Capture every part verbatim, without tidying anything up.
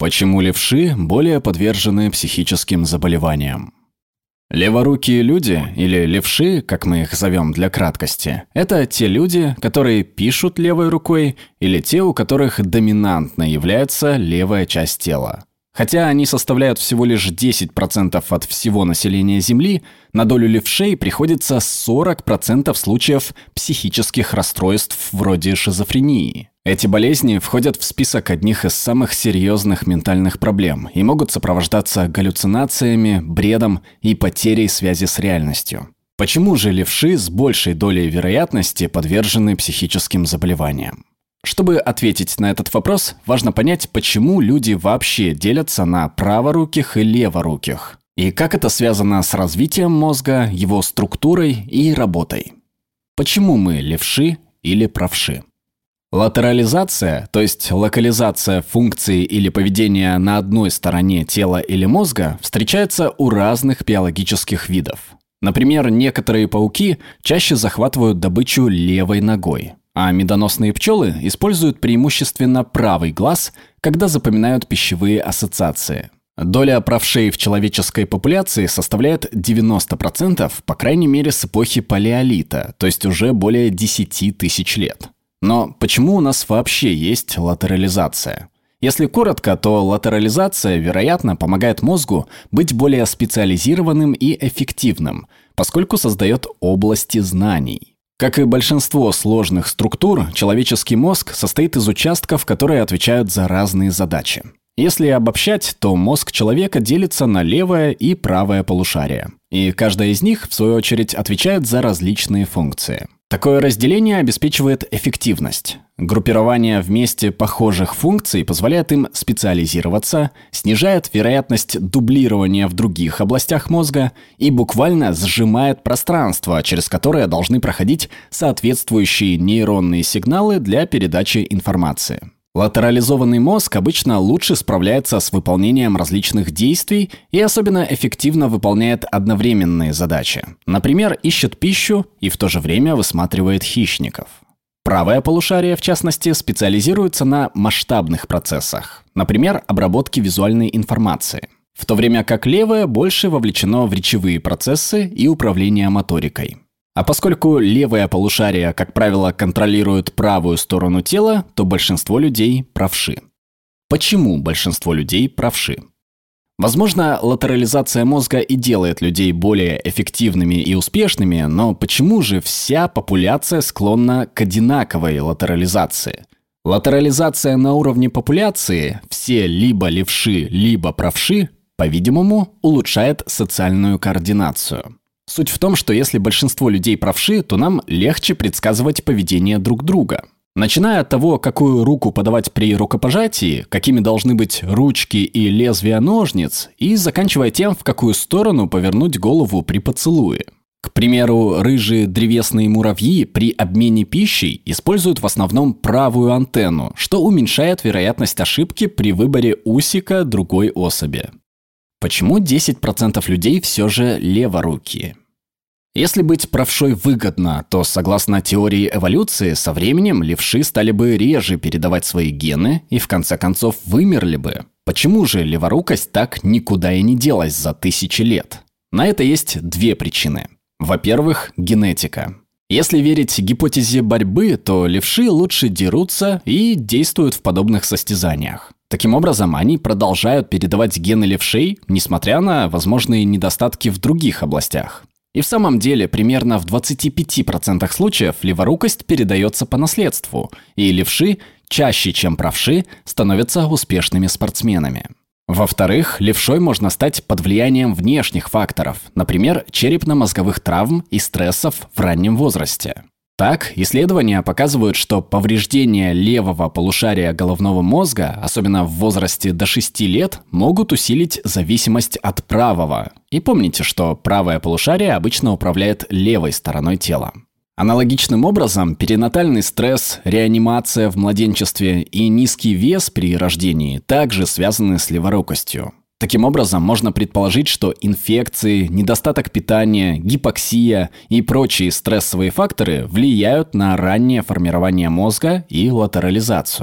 Почему левши более подвержены психическим заболеваниям? Леворукие люди, или левши, как мы их зовем для краткости, это те люди, которые пишут левой рукой, или те, у которых доминантно является левая часть тела. Хотя они составляют всего лишь десять процентов от всего населения Земли, на долю левшей приходится сорок процентов случаев психических расстройств вроде шизофрении. Эти болезни входят в список одних из самых серьезных ментальных проблем и могут сопровождаться галлюцинациями, бредом и потерей связи с реальностью. Почему же левши с большей долей вероятности подвержены психическим заболеваниям? Чтобы ответить на этот вопрос, важно понять, почему люди вообще делятся на праворуких и леворуких, и как это связано с развитием мозга, его структурой и работой. Почему мы левши или правши? Латерализация, то есть локализация функции или поведения на одной стороне тела или мозга, встречается у разных биологических видов. Например, некоторые пауки чаще захватывают добычу левой ногой, а медоносные пчелы используют преимущественно правый глаз, когда запоминают пищевые ассоциации. Доля правшей в человеческой популяции составляет девяносто процентов, по крайней мере, с эпохи палеолита, то есть уже более десяти тысяч лет. Но почему у нас вообще есть латерализация? Если коротко, то латерализация, вероятно, помогает мозгу быть более специализированным и эффективным, поскольку создает области знаний. Как и большинство сложных структур, человеческий мозг состоит из участков, которые отвечают за разные задачи. Если обобщать, то мозг человека делится на левое и правое полушария, и каждая из них, в свою очередь, отвечает за различные функции. Такое разделение обеспечивает эффективность. Группирование вместе похожих функций позволяет им специализироваться, снижает вероятность дублирования в других областях мозга и буквально сжимает пространство, через которое должны проходить соответствующие нейронные сигналы для передачи информации. Латерализованный мозг обычно лучше справляется с выполнением различных действий и особенно эффективно выполняет одновременные задачи. Например, ищет пищу и в то же время высматривает хищников. Правое полушарие, в частности, специализируется на масштабных процессах, например, обработке визуальной информации, в то время как левое больше вовлечено в речевые процессы и управление моторикой. А поскольку левое полушарие, как правило, контролирует правую сторону тела, то большинство людей правши. Почему большинство людей правши? Возможно, латерализация мозга и делает людей более эффективными и успешными, но почему же вся популяция склонна к одинаковой латерализации? Латерализация на уровне популяции, все либо левши, либо правши, по-видимому, улучшает социальную координацию. Суть в том, что если большинство людей правши, то нам легче предсказывать поведение друг друга. Начиная от того, какую руку подавать при рукопожатии, какими должны быть ручки и лезвия ножниц, и заканчивая тем, в какую сторону повернуть голову при поцелуе. К примеру, рыжие древесные муравьи при обмене пищей используют в основном правую антенну, что уменьшает вероятность ошибки при выборе усика другой особи. Почему десять процентов людей все же леворукие? Если быть правшой выгодно, то, согласно теории эволюции, со временем левши стали бы реже передавать свои гены и, в конце концов, вымерли бы. Почему же леворукость так никуда и не делась за тысячи лет? На это есть две причины. Во-первых, генетика. Если верить гипотезе борьбы, то левши лучше дерутся и действуют в подобных состязаниях. Таким образом, они продолжают передавать гены левшей, несмотря на возможные недостатки в других областях. И в самом деле, примерно в двадцати пяти процентах случаев леворукость передается по наследству, и левши, чаще чем правши, становятся успешными спортсменами. Во-вторых, левшой можно стать под влиянием внешних факторов, например, черепно-мозговых травм и стрессов в раннем возрасте. Так, исследования показывают, что повреждения левого полушария головного мозга, особенно в возрасте до шести лет, могут усилить зависимость от правого. И помните, что правое полушарие обычно управляет левой стороной тела. Аналогичным образом, перинатальный стресс, реанимация в младенчестве и низкий вес при рождении также связаны с леворукостью. Таким образом, можно предположить, что инфекции, недостаток питания, гипоксия и прочие стрессовые факторы влияют на раннее формирование мозга и латерализацию.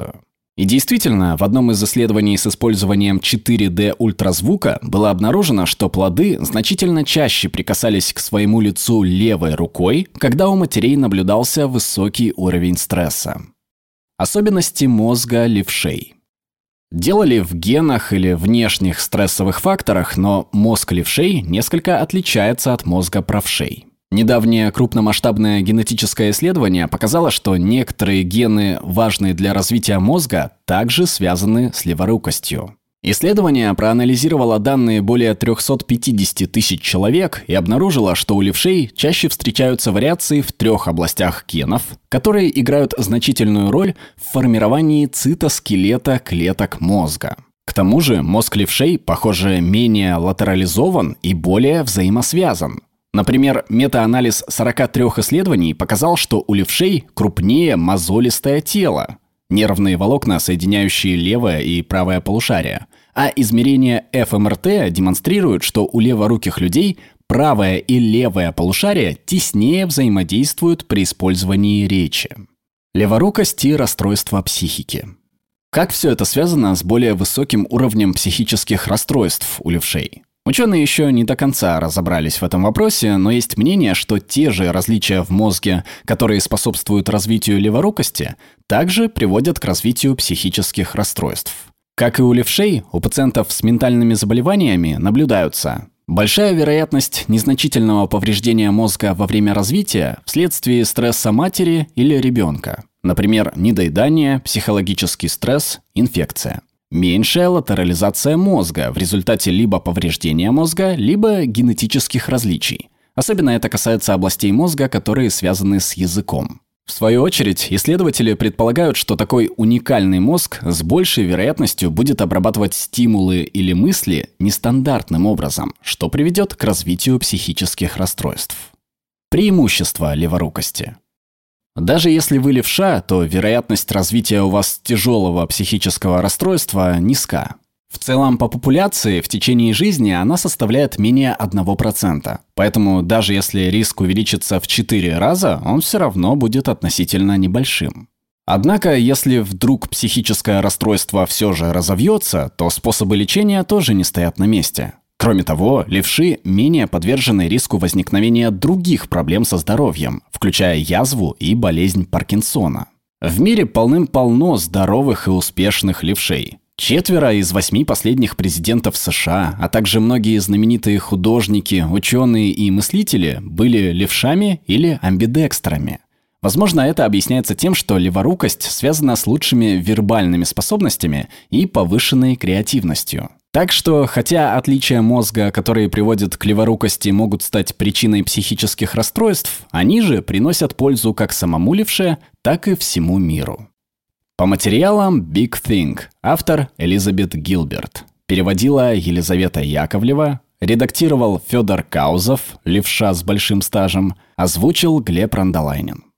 И действительно, в одном из исследований с использованием четыре дэ ультразвука было обнаружено, что плоды значительно чаще прикасались к своему лицу левой рукой, когда у матерей наблюдался высокий уровень стресса. Особенности мозга левшей. Дело ли в генах или внешних стрессовых факторах, но мозг левшей несколько отличается от мозга правшей. Недавнее крупномасштабное генетическое исследование показало, что некоторые гены, важные для развития мозга, также связаны с леворукостью. Исследование проанализировало данные более трёхсот пятидесяти тысяч человек и обнаружило, что у левшей чаще встречаются вариации в трех областях генов, которые играют значительную роль в формировании цитоскелета клеток мозга. К тому же мозг левшей, похоже, менее латерализован и более взаимосвязан. Например, метаанализ сорока трёх исследований показал, что у левшей крупнее мозолистое тело, нервные волокна, соединяющие левое и правое полушария, а измерения эф эм эр тэ демонстрируют, что у леворуких людей правое и левое полушария теснее взаимодействуют при использовании речи. Леворукость и расстройства психики. Как все это связано с более высоким уровнем психических расстройств у левшей? Ученые еще не до конца разобрались в этом вопросе, но есть мнение, что те же различия в мозге, которые способствуют развитию леворукости, также приводят к развитию психических расстройств. Как и у левшей, у пациентов с ментальными заболеваниями наблюдаются большая вероятность незначительного повреждения мозга во время развития вследствие стресса матери или ребенка, например, недоедание, психологический стресс, инфекция. Меньшая латерализация мозга в результате либо повреждения мозга, либо генетических различий. Особенно это касается областей мозга, которые связаны с языком. В свою очередь, исследователи предполагают, что такой уникальный мозг с большей вероятностью будет обрабатывать стимулы или мысли нестандартным образом, что приведет к развитию психических расстройств. Преимущества леворукости. Даже если вы левша, то вероятность развития у вас тяжелого психического расстройства низка. В целом по популяции в течение жизни она составляет менее одного процента. Поэтому даже если риск увеличится в четыре раза, он все равно будет относительно небольшим. Однако, если вдруг психическое расстройство все же разовьется, то способы лечения тоже не стоят на месте. Кроме того, левши менее подвержены риску возникновения других проблем со здоровьем, включая язву и болезнь Паркинсона. В мире полным-полно здоровых и успешных левшей. Четверо из восьми последних президентов США, а также многие знаменитые художники, ученые и мыслители были левшами или амбидекстрами. Возможно, это объясняется тем, что леворукость связана с лучшими вербальными способностями и повышенной креативностью. Так что, хотя отличия мозга, которые приводят к леворукости, могут стать причиной психических расстройств, они же приносят пользу как самому левше, так и всему миру. По материалам Big Thing. Автор Элизабет Гилберт. Переводила Елизавета Яковлева. Редактировал Федор Каузов, левша с большим стажем. Озвучил Глеб Рандолайнин.